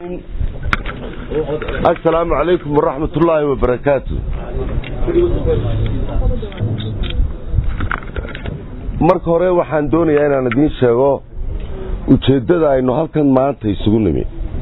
السلام عليكم ورحمة الله وبركاته. marka hore waxaan doonayaa inaan idin sheego ujeedada aynu halkan maanta isugu nimi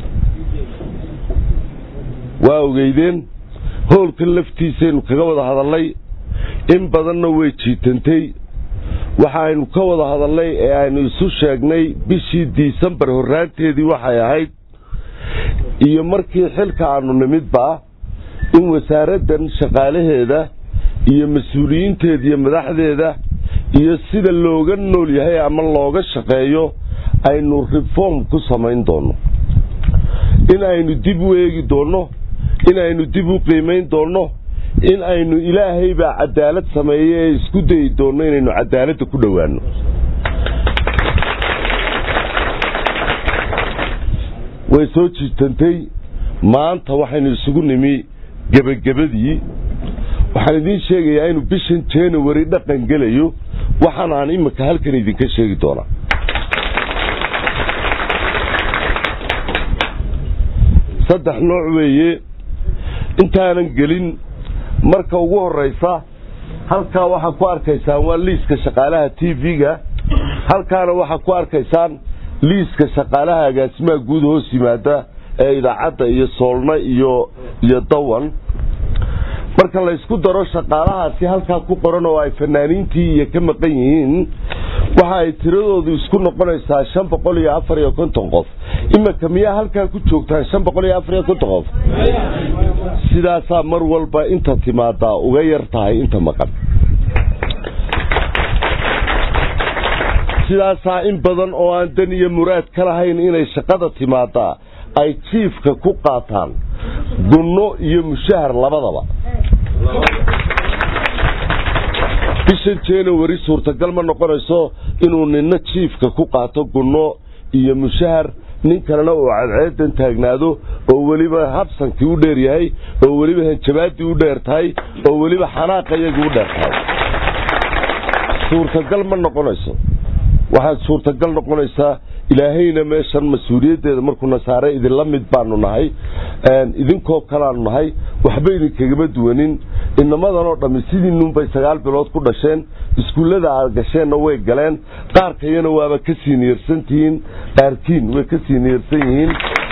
waa ogeydeen howlkan laftiisaynu kaga wada hadalnay in badanna way jiitantay waxaaynu ka wada hadalnay ee aynu isu sheegnay bishii Disembar horaanteedii waxay ahayd iyo markii xilka aanu nimidba in wasaaraddan shaqaalaheeda iyo mas'uuliyiinteeda iyo madaxdeeda iyo sida looga nool yahay ama looga shaqeeyo aynu reform ku samayn doono in aynu dib u eegi doono in aynu dib u qiimeyn doono in aynu ilaahay baa cadaalad sameeyay isku day doono inaynu cadaaladda ku dhawaano way soo jiitantay maanta waxaynu isugu nimi gabagabadii waxaan idin sheegayaa inuu bishan January dhaqan gelayo waxaan aan imika halkan idinka sheegi doonaa saddex nooc weeye intaanan gelin marka ugu horeysa halka waxa ku arkaysaan waa liiska shaqaalaha TV-ga halkaana waxa ku arkaysaan liiska shaqaalaha agaasimaha guud hoos yimaada ee idaacadda iyo soolna iyo dawan marka la isku daro shaqaalahaasi halka ku qoran oo ay fanaaniintii iyo ka maqan yihiin waxa ay tiradoodu isku noqonaysaa 554 qof imika miyaa halka ku joogtaan 554 qof sidaas mar walba inta timaada uga yar tahay inta maqan sidaas in badan oo aan dan iyo muraad ka lahayn inay shaqada timaada ay chiefka ku qaataan gunno iyo mushahar labadaba bishan January suurtagal ma noqonayso inuu ninna chiefka ku qaato gunno iyo mushahar nin kalena oo cadceedan taagnaado oo waliba habsankii u dheer yahay oo waliba hanjabaadii u dheer tahay oo waliba xanaaqayagu u dheer tahay suurtagal ma noqonayso waxaa suurtagal noqonaysaa ilaahayna meeshan mas'uuliyadeeda markuu nasaaray idin la mid baanu nahay idinkoo kalaanu nahay waxba idinkaga duwanin inamadan oo dhami sidii bay 9 bilood ku dhasheen iskuulada gasheenna way galeen qaarkayna waaba ka siiniirsantiin qaarkiin way ka siiniirsan yihiin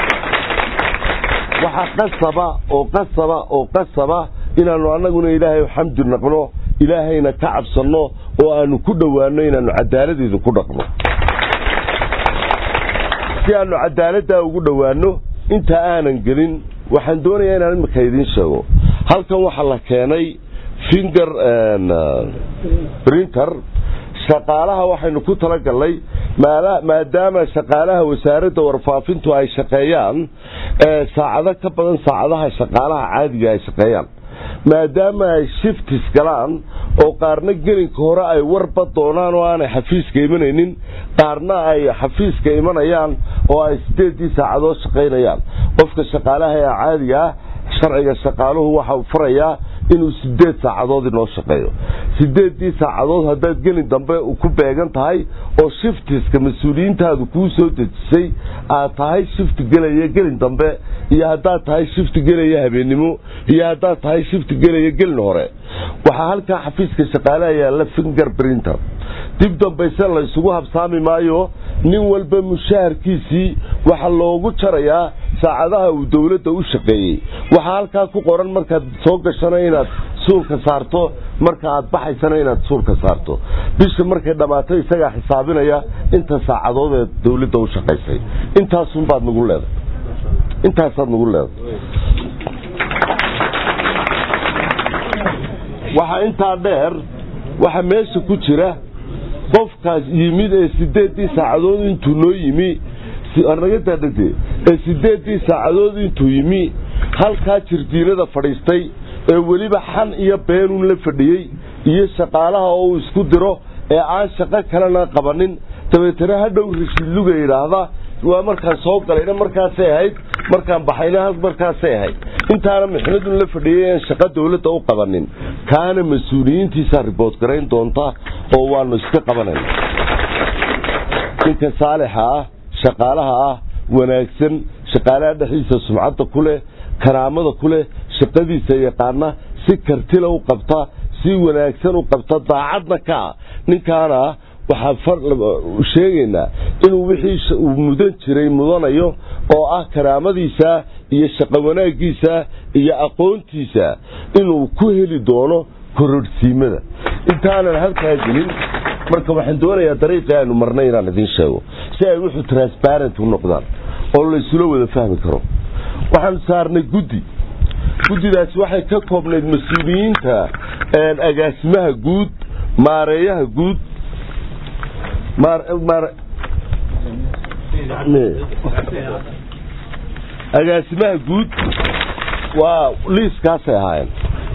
waxa qasaba inaanu anaguna ilaahay xamdi naqno ilaahayna ka cabsano oo aanu ku dhawaano inaanu cadaaladda ku dhaqno si aanu cadaaladda ugu dhawaano inta aanan gelin waxaan doonayaa inaan imika idin sheego halkan waxa la keenay finger printer shaqaalaha waxaynu ku tala galnay maadaama shaqaalaha wasaaradda warfaafintu ay shaqeeyaan saacado ka badan saacadaha shaqaalaha caadiga ay shaqeeyaan maadaama ay shifts galaan oo qaarna gelinka hore ay warba doonaan oo aanay xafiiska imanaynin qaarna ay xafiiska imanayaan oo ay 8 saacadood shaqeynayaan qofka shaqaalaha ee caadiga sharciga shaqaaluhu waxa uu farayaa inuu 8 saacadood inoo shaqeeyo 8 saacadood haddaad gelin dambe ku beegan tahay oo shiftiska mas'uuliyiintaadu ku soo dejisay aad tahay shift galaya gelin dambe iyo haddaad tahay shift galaya habeenimo iyo haddaad tahay shift galaya gelin hore waxa halka xafiiska shaqaalaha yaala finger printer dib dambe la isugu habsaami maayo nin walba mushaharkiisii waxa loogu jarayaa saacadaha uu dawladda u shaqeeyay waxa halka ku qoran markaad soo gashanay inaad suulka saarto marka aad baxaysana inaad suulka saarto bisha markay dhamaato isaga xisaabinaya inta saacadood ee dawladda u shaqeysay intaas un baad nagu leedahay waxa inta dheer waxa meesha ku jira qofkaas yimid ee 8 saacadood intuu noo yimi aragada dhagay ee 8 saacadood intuu yimi halka jirdiinada fadhiistay ee waliba xan iyo beenun la fadhiyay iyo shaqaalaha oo isku diro ee aan shaqo kalena qabanin tabeetana hadhow rishid luga yiraahda waa markaan soo galayna markaas ay ahayd markaan baxayna markaas ay ahayd intaana mixnadun la fadhiyay shaqo dawladda u qabanin kaana mas'uuliyiintiisa report gareyn doonta oo waanu iska qabanayna inka saalixa shaqaalaha wanaagsan shaqaalaha dhexdiisa sumcadda ku leh karaamada ku leh shaqadiisa yaqaana si kartila u qabta si wanaagsan u qabta daacadna ka ninkaana waxaa sheegaynaa inuu wixii uu mudan jiray mudanayo oo ah karaamadiisa iyo shaqo wanaagiisa iyo aqoontiisa inuu ku heli doono kororsiimada intaanan halkaa gelin marka waxaan doonayaa dariiqii aynu marnay inaan idiin sheego si ay wuxuu transparent u noqdaan oo la isula wada fahmi karo waxaan saarnay guddidaasi waxay ka koobnayd mas-uuliyiinta agaasimaha guud maareeyaha guud agaasimaha guud waa liiskaasay ahaayeen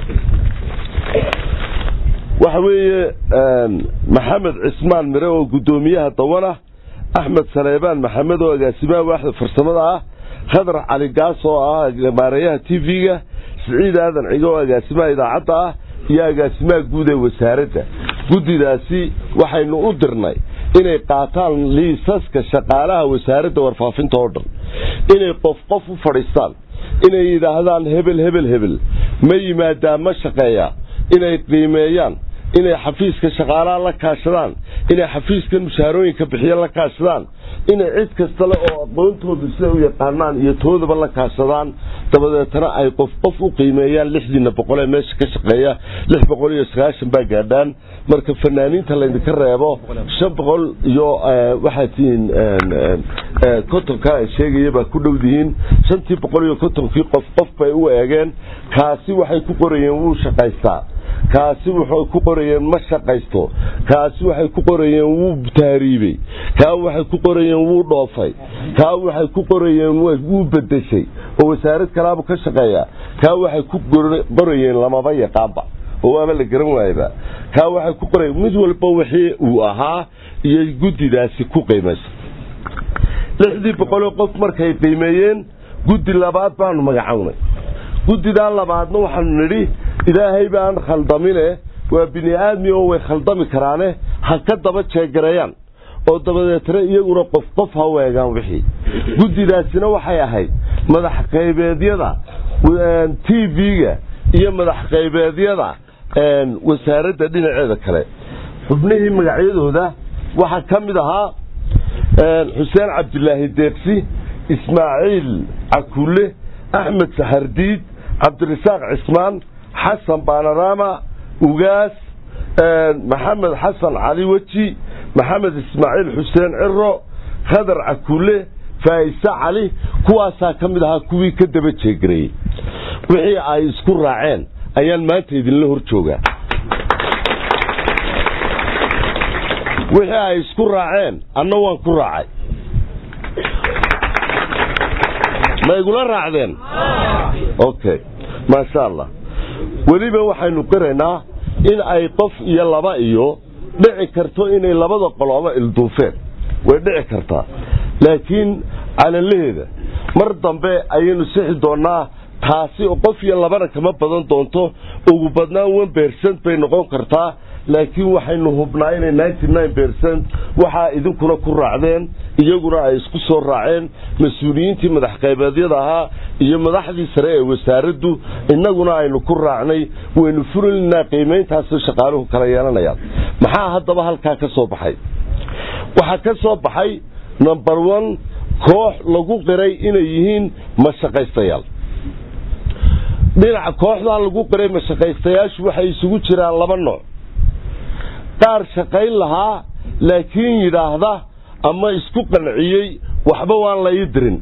waxa weeye maxamed cismaan mire oo guddoomiyaha dawana axmed saleebaan maxamed oo agaasimaha waaxda farsamada ah khadar cali gaas oo ah maareeyaha tv-ga siciid aadan cigo oo agaasimaha idaacadda ah iyo agaasimaha guud ee wasaaradda guddidaasi waxaynu u dirnay inay qaataan liisaska shaqaalaha wasaaradda warfaafinta oo dhan inay qof u fadhiistaan inay yidhaahdaan hebel ma yimaadaa ma shaqeeyaa inay qiimeeyaan inay xafiiska shaqaalaha la kaashadaan inay xafiiskan mushaarooyinka bixiya la kaashadaan inay cid kasta le oo aqoontooda sida u yaqaanaan iyo toodaba la kaashadaan dabadeetana ay qof u qiimeeyaan 600 ee meesha ka shaqeeya 690 baa gaadhaan marka fanaaniinta laydinka reebo 500 iyo waxaa tiin kotonka ay sheegaya baa ku dhowdihiin 550 qof bay u eegeen kaasi waxay ku qorayeen wuu shaqaystaa kaasi wuxuu ku qorayeen ma shaqaysto kaasi waxay ku qorayeen wuu taariibay kaa waxay ku qorayeen wuu dhoofay kaa waxay ku qorayeen wuu bedeshay oo wasaarad kalaaba ka shaqeeya kaa waxay ku qorayeen lamaba yaqaanba oo waaba la garan waayba kaa waxay ku qorayeen mid walba wixii uu ahaa iyo guddidaasi ku qiimaysan 600 qof markay qiimeeyeen guddi labaad baanu magacawnay guddidan labaadna waxaanu nidhi ilaahay baan khaldamine waa bini aadmi oo way khaldami karaane ha ka daba jeegareeyaan oo dabadeetna iyaguna qof ha weegaan wixii guddidaasina waxay ahayd madax qaybeedyada TV-ga iyo madax qaybeedyada wasaaradda dhinaceeda kale xubnihii magacyadooda waxaa ka mid ahaa xuseen cabdilaahi deeqsi ismaaciil cakulle axmed saxardiid cabdirasaaq cismaan xasan baanaraama ugaas maxamed xasan cali weji maxamed ismaaciil xuseen ciro khadar cakulle faa'isa cali kuwaasaa ka mid ahaa kuwii ka daba jeegareeyey wixii ay isku raaceen ayaan maanta idinla hor joogaa wixii ay isku raaceen anna waan ku raacay ma igula raacdeen okay maasha allah weliba waxaynu qiraynaa in ay qof iyo laba iyo dhici karto inay labada qoloba ilduufeen way dhici kartaa laakiin calalaheeda mar dambe ayaynu sixi doonaa taasi qof iyo labana kama badan doonto ugu badnaan 1% bay noqon kartaa laakiin waxaynu hubnaa inay 99% waxa idinkuna ku raacdeen iyaguna ay isku soo raaceen mas'uuliyiintii madax qaybeedyada ahaa iyo madaxdii sare ee wasaaraddu innaguna aynu ku raacnay waynu fulinaa qiimeyntaas shaqaaluhu kala yeelanayaan maxaa haddaba halkaa ka soo baxay waxa ka soo baxay number 1 koox lagu qiray inay yihiin mashaqaystayaal dhinaca kooxda lagu qiray mashaqaystayaashu waxay isugu jiraan laba nooc qaar shaqayn lahaa laakiin yiraahda ama isku qanciyay waxba waan la dirin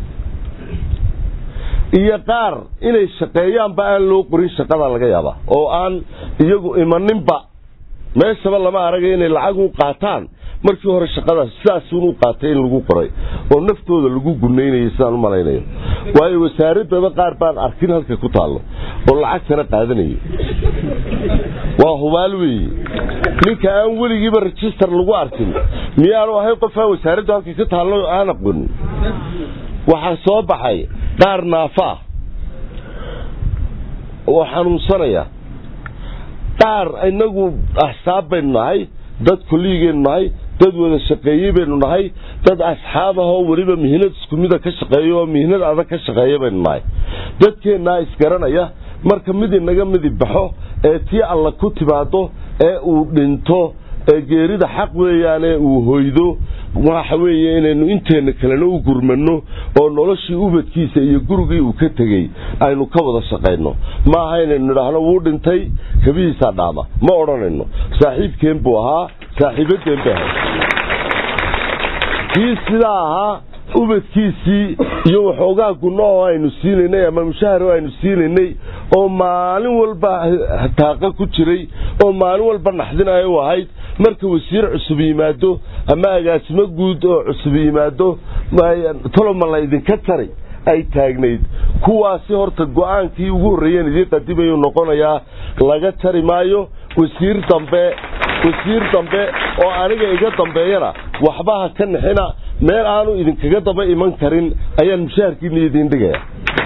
iyo qaar inay shaqeeyaan ba aan loo qorin shaqada laga yaaba oo aan iyagu imaninba meeshaba lama arag inay lacag u qaataan markii hore shaqada sidaas uu qaatay in lagu qoray oo naftooda lagu guneynayay sidaan u malaynayo waayo wasaaradda qaar baan arkin halka ku taalo oo lacagtana qaadanayay waa hubaal weey ninka aan weligiiba register lagu arkin miyaanu ahay qof wasaaradda halka ka taalo aan aqoon waxa soo baxay qaar naafa oo xanuunsanaya qaar inagu ahsaab baynahay dad kulligeen nahay dad wada shaqeeyay baynu nahay dad asxaab ah oo waliba mihnad isku mid ah ka shaqeeyo oo mihnad adag ka shaqeeya baynu nahay dadkeena isgaranaya marka mid inaga mid baxo ee tii alla ku timaado ee uu dhinto ee geerida xaq weeyaan uu hoydo waxa weeye inaynu inteena kalena u gurmano oo noloshii ubadkiisa iyo gurigii uu ka tagay aynu ka wada shaqeyno ma aha inaynu nidhaahno wuu dhintay kabihiisa dhaama ma odhanayno saaxiibkeen buu ahaa saaxiibadeen baa kii sidaa ahaa ubadkiisii iyo waxoogaa gunno oo aynu siinaynay ama mushahar oo aynu siinaynay oo maalin walba taaqa ku jiray oo maalin walba naxdinayo u ahayd marka wasiir cusub yimaado ama agaasimo guud oo cusub yimaado toloma la idinka taray ay taagnayd kuwaasi horta go'aankii ugu horreeyeen idin qadimayuu noqonayaa laga tari maayo wasiir dambe oo aniga iga dambeeyana waxba ha ka nixina meel aanu idinkaga daba iman karin ayaan mushaharkiina idin dhigaya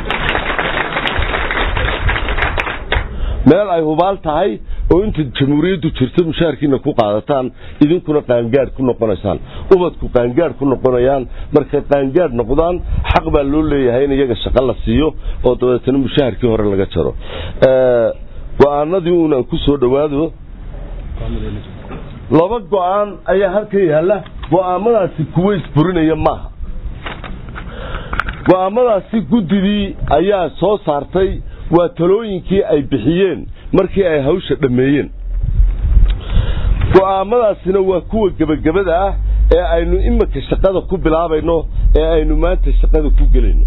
meel ay hubaal tahay oo inta jamhuuriyaddu jirto mushaharkiina ku qaadataan idinkuna qaangaadh ku noqonaysaan ubadku qaangaadh ku noqonayaan markay qaangaadh noqdaan xaq baa loo leeyahay in iyaga shaqo la siiyo oo dabeetana mushaharkii hore laga jaro go'aanadii uunaan ku soo dhowaado laba go'aan ayaa halkan yaalla go'aamadaasi kuwa isburinaya maaha go'aamadaasi guddidii ayaa soo saartay waa talooyinkii ay bixiyeen markii ay hawsha dhammeeyeen go'aamadaasina waa kuwa gebagabada ah ee aynu iminka shaqada ku bilaabayno ee aynu maanta shaqada ku gelayno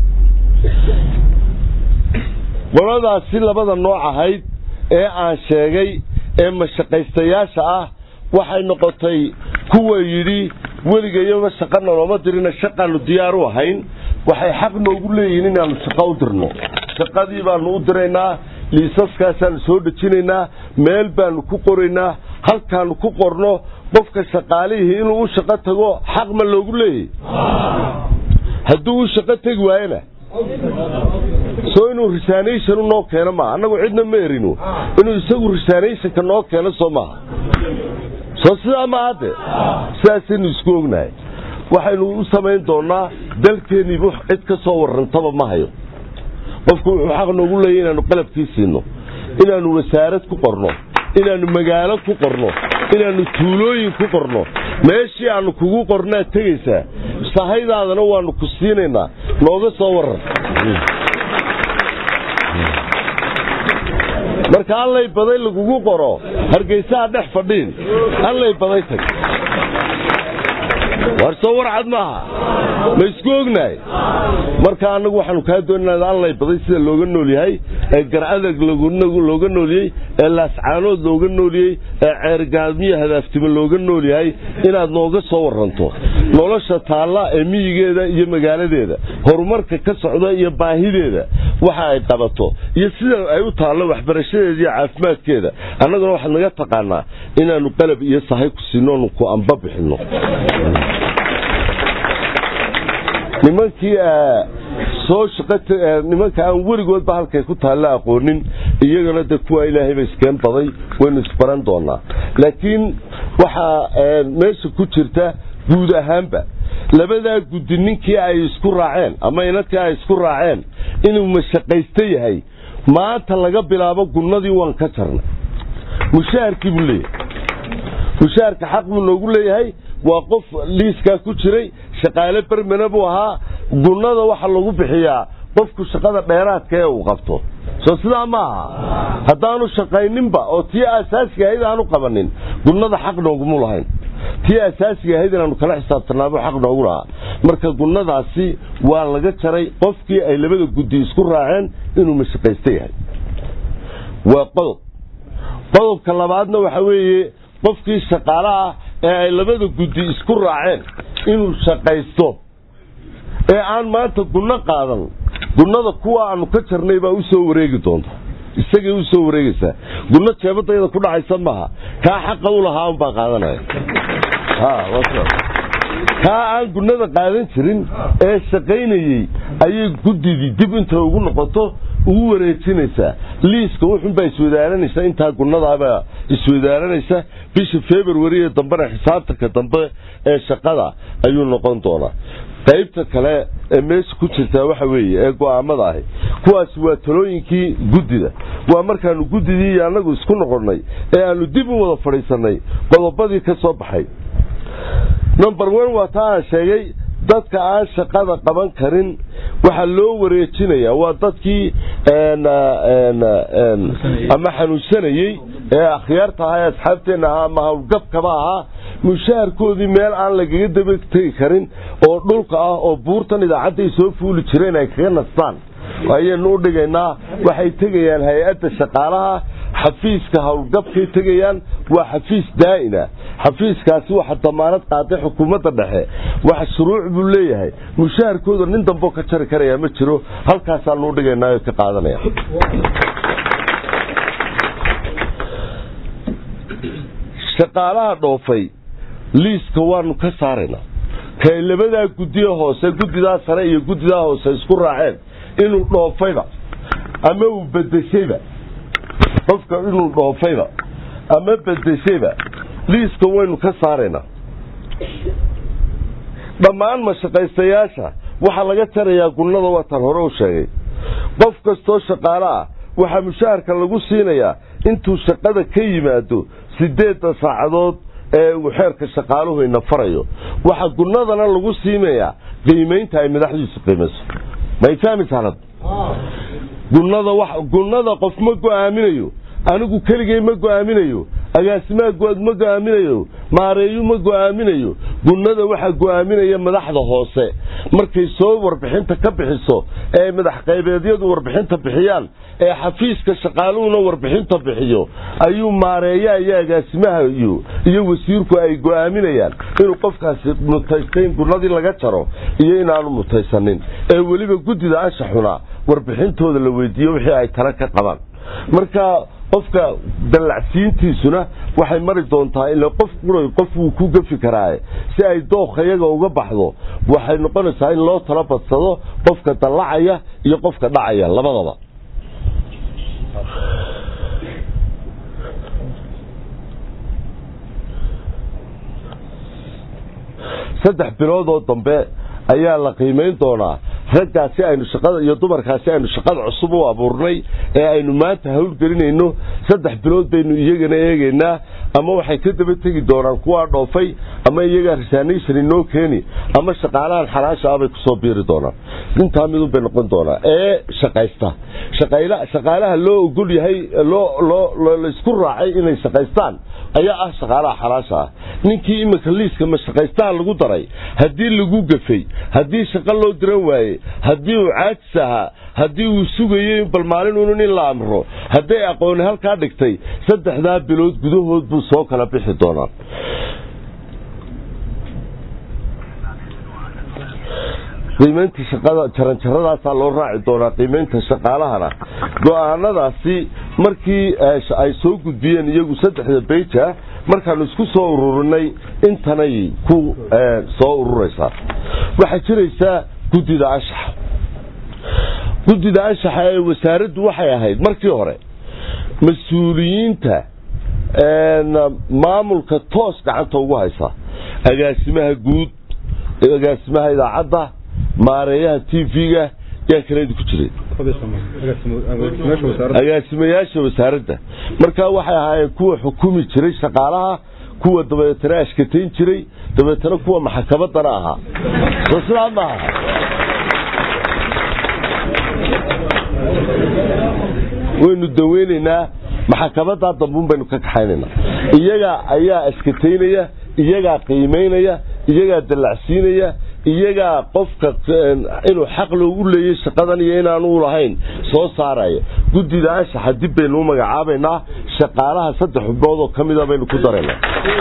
qoladaasi labada nooc ahayd ee aan sheegay ee mashaqaystayaasha ah waxay noqotay kuwa yidhi weligayaba shaqana looma dirina shaqaanu diyaar u ahayn waxay xaq noogu leeyihiin inaanu shaqo u dirno shaqadii baanu u diraynaa liisaskaasaanu soo dhejinaynaa meel baanu ku qoraynaa halkaanu ku qorno qofka shaqaalihii inuu u shaqo tago xaq ma loogu leeyahay hadduu u shaqo tegi waayana soo inuu resignation noo keeno maaha annagu cidna ma erino inuu isagu resignationka noo keeno soo maaha soo sidaa maaha de sidaasaynu isku ognahay waxaynu u samayn doonaa dalkeeniiba cid ka soo warrantaba ma hayo qofku wuxuu xaq noogu leeyahay inaanu qalabkii siino inaanu wasaarad ku qorno inaanu magaalo ku qorno inaanu tuulooyin ku qorno meeshii aanu kugu qornaad tegaysaa sahaydaadana waanu ku siinaynaa nooga soo warran marka allay baday lagugu qoro hargeysaha dhex fadhiin allay baday tag war soo warcad maaha ma isku ognahay marka annagu waxaanu kaa doonaynaa allay baday sida looga nool yahay ee garcadag looga nooliyey ee laascaanood looga nooliyey ee ceergaadmiya hadaaftimo looga nool yahay inaad nooga soo warranto nolosha taalla ee miyigeeda iyo magaaladeeda horumarka ka socda iyo baahideeda waxa ay qabato iyo sida ay u taallo waxbarashadeeda iyo caafimaadkeeda annaguna waxaad naga taqaanaa inaanu qalab iyo sahay ku siinoonu ku amba bixinno nimankii soo nimanka aan weligoodba halkay ku taalla aqoonin iyagana de kuwa ilaahayba iskeen baday waynu isbaran doonaa laakiin waxaa meesha ku jirta guud ahaanba labadaa guddi ninkii ay isku raaceen ama inadkii ay isku raaceen inuu mashaqaysto yahay maanta laga bilaabo gunnadii waan ka jarnay mushaharkii buu leeyahay mushaharka xaq buu noogu leeyahay waa qof liiskaa ku jiray shaqaale bermana buu ahaa gunnada waxa lagu bixiyaa qofku shaqada dheeraadka ee uu qabto soo sidaa ma aha haddaanu shaqayninba oo tii asaasiga ahayd aanu qabanin gunnada xaq noogumu lahayn tii asaasiga ahayd inaanu kala xisaabtanaabo xaq noogu lahaa marka gunnadaasi waa laga jaray qofkii ay labada guddi isku raaceen inuu mashaqaysto yahay waa qodobka labaadna waxa weeye qofkii shaqaalaha ee ay labada guddi isku raaceen inuu shaqaysto ee aan maanta gunno qaadan gunnada kuwa aanu ka jarnay baa u soo wareegi doonta isagay u soo wareegaysaa gunno jeebadayda ku dhacaysa maaha kaa xaqa u lahaa unbaa qaadanaya kaa aan gunnada qaadan jirin ee shaqaynayey ayay guddidii dib intay ugu noqoto ugu wareejinaysaa liiska wuxuunbaa iswadaaranaysa intaa gunnadaabaa iswadaaranaysa bisha February ee dambena xisaabtanka dambe ee shaqada ayuu noqon doonaa qaybta kale ee meesha ku jirta waxa weeye ee go'aamada ah kuwaas waa talooyinkii guddida waa markaanu guddidii anagu isku noqonnay ee aanu dib u wada fadhiisanay qodobadii ka soo baxay number 1 waa taa sheegay dadka aan shaqada qaban karin waxa loo wareejinayaa waa dadkii ama xanuunsanayay ee akhyaarta ah asxaabteena ama hawlgabkaba ahaa mushaharkoodii meel aan lagaga dabagtay karin oo dhulka ah oo buurtan idaacadda soo fuuli jireen ay kaga nastaan ayaynu u dhigaynaa waxay tagayaan hay'adda shaqaalaha xafiiska hawlgabkay tagayaan waa xafiis daa'ina xafiiskaasi waxa damaanad qaaday xukuumadda dhexe waxa shuruuc buu leeyahay mushaharkooda nin dambo ka jari karaya ma jiro halkaas aan u dhigaynaa oo ka qaadanaya shaqaalaha dhoofay liiska waanu ka saaraynaa kay labada guddiyo hoose guddidaa sare iyo guddidaa hoose isku raaceen inuu dhoofayba ama uu bedeshayba qofka inuu dhoofayba ama bedeshayba liiska waynu ka saaraynaa dhammaan mashaqaystayaasha waxa laga tarayaa gunnada watan hore u sheegay qof kastoo shaqaale ah waxa mushaharka lagu siinayaa intuu shaqada ka yimaado 8 saacadood ee uu xeerka shaqaaluhu ina farayo waxa gunnadana lagu siimayaa qiimeynta ay madaxdiisu qiimeyso ma fahmaysaa gunnada qof ma go'aaminayo anigu keligay ma go'aaminayo agaasimaha good ma go'aaminayo maareeyo ma go'aaminayo gunnada waxa go'aaminaya madaxda hoose markay soo warbixinta ka bixiso ee madax qaybeedyadu warbixinta bixiyaan ee xafiiska shaqaaluhuna warbixinta bixiyo ayuu maareeyaa iyo agaasimaha iyo wasiirku ay go'aaminayaan inuu qofkaasi mutaysan gunnadii laga jaro iyo inaanu mutaysanin ee waliba guddida anshaxuna warbixintooda la weydiiyo wixii ay tala ka qabaan marka qofka dalacsiintiisuna waxay mari doontaa ilaa qof uu ku gafi karaa si ay dooqayaga uga baxdo waxay noqonaysaa in loo tala badsado qofka dalacaya iyo qofka dhacaya labadaba saddex bilood oo dambe ayaa la qiimeyn doonaa raggaasi aynu shaqada iyo dumarkaasi aynu shaqada cusub u abuurnay ee aynu maanta hawl gelinayno 3 bilood baynu iyagana eegaynaa ama waxay ka daba tagi doonaan kuwa dhoofay ama iyaga resignation inoo keeni ama shaqaalahan xalaasha ah bay ku soo biiri doonaan inta mid u bay noqon doonaa ee shaqaysta shaqaalaha loo ogol yahay loo isku raacay inay shaqaystaan ayaa ah shaqaalaha xalaasha ah ninkii imika liiska ma shaqaystaan lagu daray hadii lagu gafay hadii shaqo loo diran waaye hadii uu caajis ahaa hadii uu sugayay bal maalin uu in la amro hadii aqoon halka dhigtay 3 bilood gudahood buu soo kala bixi doonaa qiimeynta shaqada jaranjaradaas loo raaci doonaa qiimeynta shaqaalahana go'aanadaasi markii ay soo gudbiyeen iyagu 3 page markaan isku soo ururinay intanay ku soo ururaysa waxa jiraysa guddida anshaxa ee wasaaraddu waxay ahayd markii hore mas'uuliyiinta maamulka toos gacanta ugu haysa agaasimaha guud agaasimaha idaacadda maareeyaha TV-ga yaa kale ku jiray agaasimayaasha wasaaradda marka waxay ahaayeen kuwa xukumi jiray shaqaalaha kuwa dabeetana ashkateyn jiray dabeetana kuwa maxkamadana ahaa islaama waynu daweynaynaa maxkamadda dambuun baynu ka kaxaynaynaa iyaga ayaa ashkateynaya iyaga qiimeynaya iyaga dalacsiinaya iyaga qofka inuu xaq loogu leeyahay shaqadan iyo inaanu u lahayn soo saaraya guddida anshaxa dib baynu magacaabaynaa shaqaalaha 3 xubnood oo kamida baynu ku dareynaa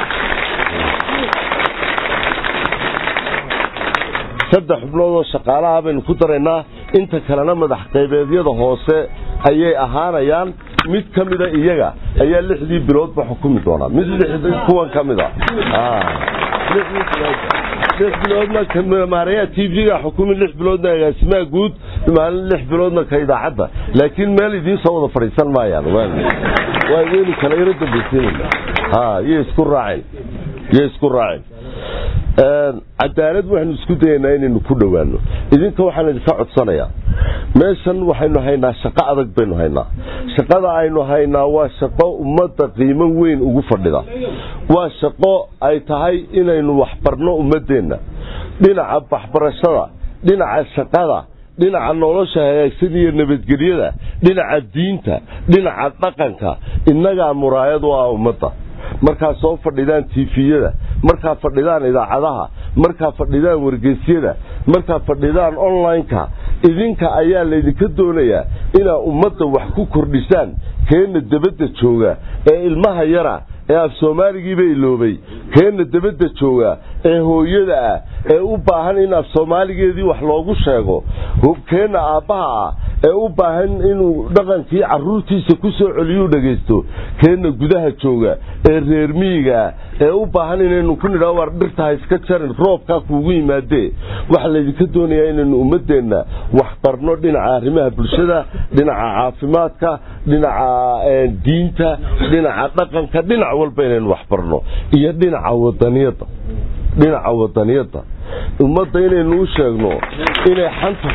3 xubnood oo shaqaalaha baynu ku dareynaa inta kalena madax qaybeedyada hoose ayay ahaanayaan mid kamida iyaga ayaa 6 bilood ba xukumi doona mid 6 kuwan kamida biloodna maaraya TV-ga xukuumi 6 biloodna agaasimaha guud maalin 6 biloodna ka idaacada laakiin meel idin soo wada fariisan maayaan waa weyn kala irada bisin isku raacin cadaalad waxaan isku daynaa inaynu ku dhawaano idinka waxaan idinka codsanayaa meeshan waxaynu haynaa shaqo adag baynu haynaa shaqada aynu haynaa waa shaqo ummadda qiimo weyn ugu fadhida waa shaqo ay tahay inaynu waxbarno ummadeenna dhinaca waxbarashada dhinaca shaqada dhinaca nolosha hagaagsan iyo nabadgelyada dhinaca diinta dhinaca dhaqanka innagaa muraayad u ah ummadda markaa soo fadhidaan TV-yada markaa fadhidaan idaacadaha markaa fadhidaan wargeysyada markaa fadhidaan online-ka idinka ayaa laydinka doonayaa inaa ummadda wax ku kordhisaan keena dabadda jooga ee ilmaha yara ee af Soomaaligiiba iloobay keena dabadda jooga ee hooyada ah ee u baahan in af Soomaaligeedii wax loogu sheego keena aabaha ee u baahan inuu dhaqankii caruurtiisa ku soo celiyo dhageysto keena gudaha jooga ee reer miyiga ee u baahan inaynu ku nidhaa war dhirta iska jarin roobka kuugu yimaadee waxa la idinka doonayaa inaynu ummadeena wax barno dhinaca arrimaha bulshada dhinaca caafimaadka dhinaca diinta dhinaca dhaqanka dhinaca walba inaynu wax barno iyo dhinaca wadaniyada ummadda inaynu u sheegno inay xanta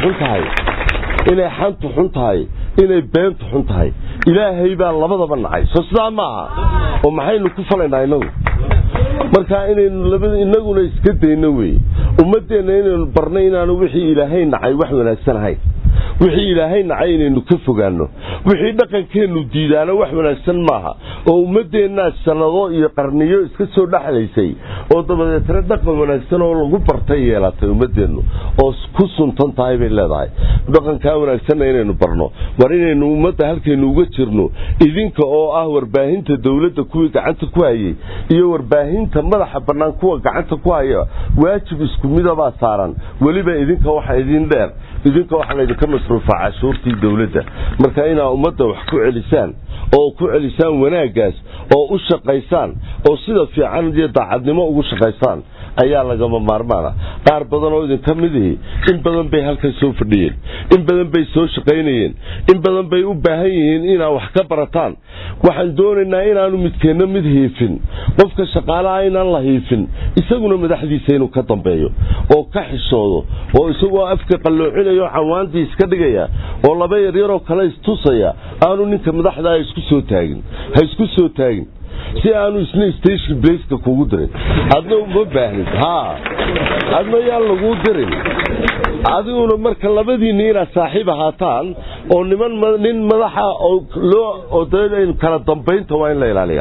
xun tahay inay beentu xun tahay ilaahay baa labadaba nacay soo sidaa maaha oo maxaynu ku falaynaa inagu markaa inaynu inaguna iska dayno wey ummadeenna inaynu barno inaanu wixii ilaahay nacay wax wanaagsan ahayn wixii ilaahay nacay inaynu ka fogaano wixii dhaqankeenu diidaana wax wanaagsan maaha oo ummadeenna sanado iyo qarniyo iska soo dhaxlaysay oo dabadeetna dhaqan wanaagsan oo lagu bartay yeelatay ummadeennu oo ku suntan tahay bay leedahay dhaqanka wanaagsan inaynu barno war inaynu ummadda halkeenu uga jirno idinka oo ah warbaahinta dawladda kuwii gacanta ku hayay iyo warbaahinta madaxa banaan kuwa gacanta ku haya waajib isku mid ah saaran waliba idinka waxa idin dheer idinka waxa la idinka masruufa cashuurtii dawladda marka inaa ummadda wax ku celisaan oo ku celisaan wanaagaas oo u shaqaysaan oo sida fiican iyo daacadnimo ugu shaqaysaan ayaa lagama maarmaana qaar badan oo idin ka mid ah in badan bay halkan soo fadhiyeen in badan bay soo shaqaynayeen in badan bay u baahan yihiin inaa wax ka barataan waxaan doonaynaa inaanu midkeena mid hiifin qofka shaqaalaha inaan la hiifin isaguna madaxdiisa inuu ka dambeeyo oo ka xishoodo oo isagoo afka qalloocinayo cawaantii iska dhigaya oo laba yaryaroo kale istusaya aanu ninka madaxda isku soo taagin si aanu isna station place-ka kugu dirin adna uma baahnid adna yaan lagu dirin adiguna marka labadiinni inaad saaxiib ahaataan oo nin madaxa oo kala dambaynta waa in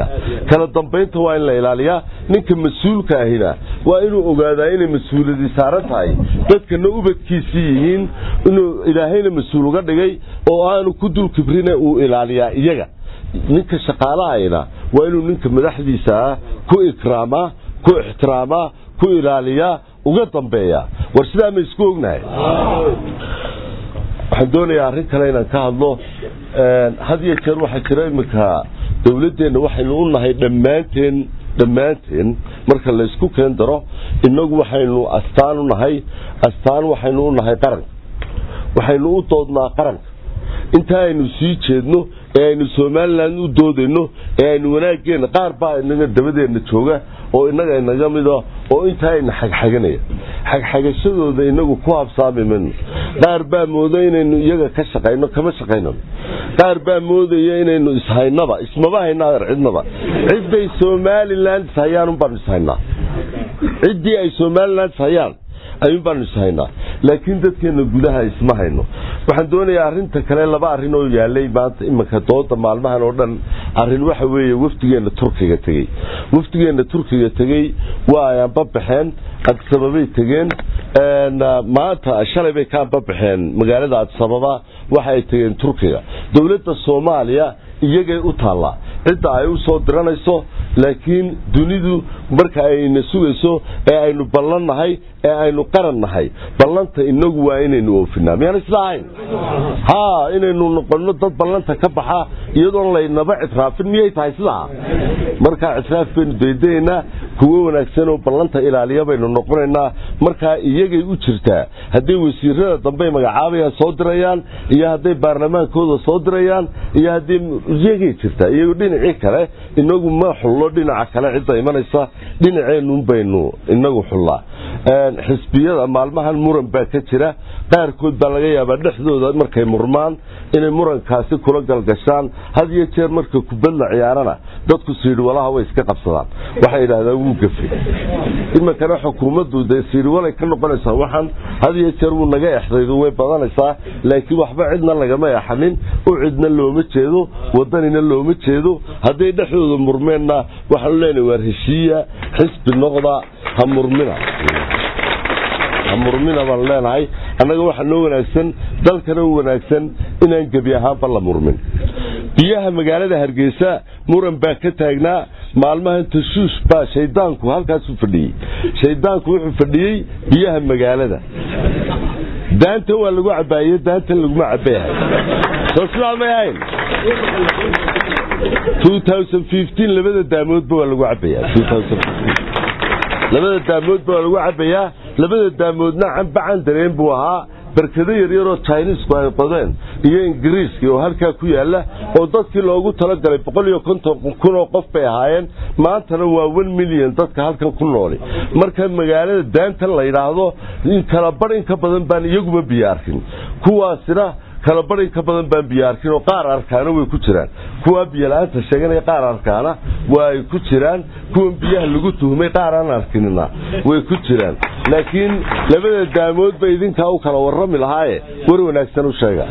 la ilaaliyaa ninka mas-uulka ahina waa inuu ogaadaa inay mas-uuliyadi saaran tahay dadkana ubadkiisii yihiin inuu ilaahayna mas-uul uga dhigay oo aanu ku dul kibrine uu ilaaliyaa iyaga ninka shaqaalahayna waa inuu ninka madaxdiisa ku ikraamaa ku ixtiraamaa ku ilaaliyaa uga dambeeyaa war sidaa ma isku ognahay waxaan doonayaa arrin kale inaan ka hadlo had iyo jeer waxaa jira iminka dawladeenna waxaynu u nahay dhammaanteen marka la isku keen daro inagu waxaynu astaan waxaynu u nahay qaranka waxaynu u doodnaa qaranka inta aynu sii jeedno ee aynu Soomaaliland u doodayno ee aynu wanaageena qaar baa inaga dabadeena jooga oo inaga inaga mid ah oo inta aynu xagxagashadooda inagu ku habsaamayno qaar baa mooday inaynu iyaga ka shaqeyno kama shaqeyno qaar baa moodaya inaynu ishaynaba ismaba haynaa cidnaba ciday Soomaaliland hayaan baan ishaynaa cidii ay Soomaaliland hayaan ayuu baan ishaynaa laakiin dadkeena gudaha isma hayno waxaan doonayaa arinta kale laba arin oo yaalay maanta imika dooda maalmahan oo dhan arin waxa weeye waftigeena Turkiga tagay waa ay baxeen Addis Ababa tageen maanta shalay bay ka baxeen magaalada Addis Ababa waxa ay tageen Turkiga dawladda Soomaaliya iyagay u taala cidda ay u soo diranayso laakiin dunidu marka ay nasuulayso ee aynu ballannahay ee aynu qarannahay ballanta inagu waa inaynu oofinaa miyaan islaahayn inaynu noqono dad ballanta ka baxa iyadoo laynaba itraafin miyay tahay sidaa marka itraaf baynu deedeynaa kuwo wanaagsan oo ballanta ilaaliya baynu noqonaynaa markaa iyagay u jirtaa hadday wasiirada dambe magacaabayaan soo dirayaan iyo hadday baarlamaankooda soo dirayaan iyo hadday iyagay jirtaa iyagu dhinacii kale inagu ma xullo dhinaca kale cidda imanaysa dhinaceenun baynu inagu xullaa xisbiyada maalmahan muran baa ka jira qaarkood baa laga yaabaa dhexdooda markay murmaan inay murankaasi kula galgashaan had iyo jeer marka kubad la ciyaarana dadku siidhiwalaha way iska qabsadaan waxay yidhaahdaan wuu gafay imankana xukuumaddu dee siidhiwalay ka noqonaysaa waxaan had iyo jeer wuu naga exdaydu way badanaysaa laakiin waxba cidna lagama exanin u cidna looma jeedo wadanina looma jeedo hadday dhexdooda murmeenna waxaanu leenahay waar heshiiya xisbi noqda ha murmina baan leenahay annaga waxaa noo wanaagsan dalkana u wanaagsan inaan gebi ahaanba la murmin biyaha magaalada Hargeysa muran baa ka taagnaa maalmahan tashuush baa shaydaanku halkaas u fadhiyay shaydaanku wuxuu fadhiyay biyaha magaalada daanta waa lagu cabaayay daanta lagu ma cabaayay soo salaamay 2015 labada daamood baa lagu cabayaa 2015 labada daamood baa lagu cabayaa labada daamoodna canbaan dareen buu ahaa barkada yar yar oo Chinese ku ay qodeen iyo Ingiriiska oo halka ku yaala oo dadkii loogu tala galay 150,000 oo qof bay ahaayeen maantana waa 1 milyan dadka halkan ku nool marka magaalada daanta la yiraahdo in kala barin ka badan baan iyaguba biyaarkin kuwaasina kala barin ka badan baan biyaarkin oo qaar arkaana way ku jiraan kuwa biyalaanta sheeganay qaar arkaana way ku jiraan kuwa biyaha lagu tuhmay qaar aan arkinina way ku jiraan laakiin labada daamood bay idinka u kala warrami lahaaye war wanaagsan u sheega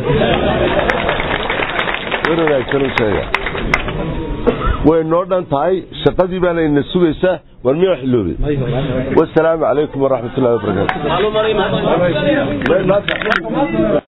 way noo dhan tahay shaqadii baana ina sugaysaa war miyaa xiloobi wassalaamu calaykum waraxmatullaahi wabarakaatu